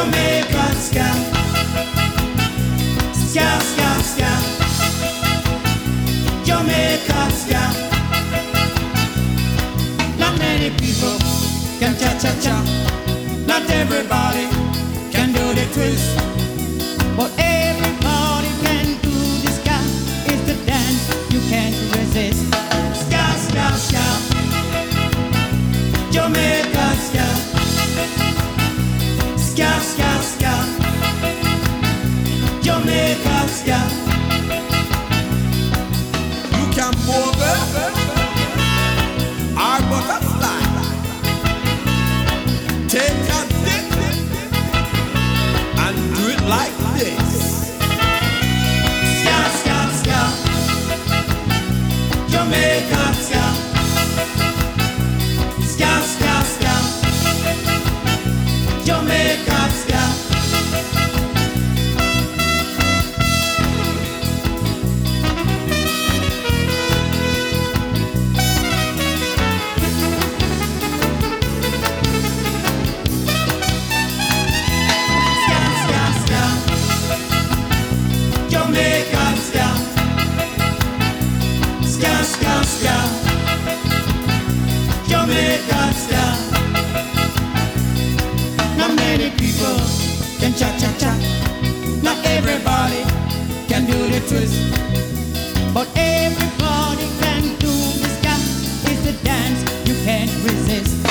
Jamaican ska, ska, ska, ska. Jamaican ska. Not many people can cha-cha-cha. Not everybody can do the twist, but everybody can do the ska. It's the dance you can't resist. Ska, ska, ska. Jamaican ska. Ska, ska, ska. Jamaican ska. You can move it, our butterfly. Take a dip and do it like this. Ska, ska, ska. Jamaican ska. Ska, ska, ska. Jamaican ska. Jamaican ska. Ska, ska, ska. Jamaican ska. Not many people can cha-cha-cha. Not everybody can do the twist, but everybody can do the ska. It's the dance you can't resist.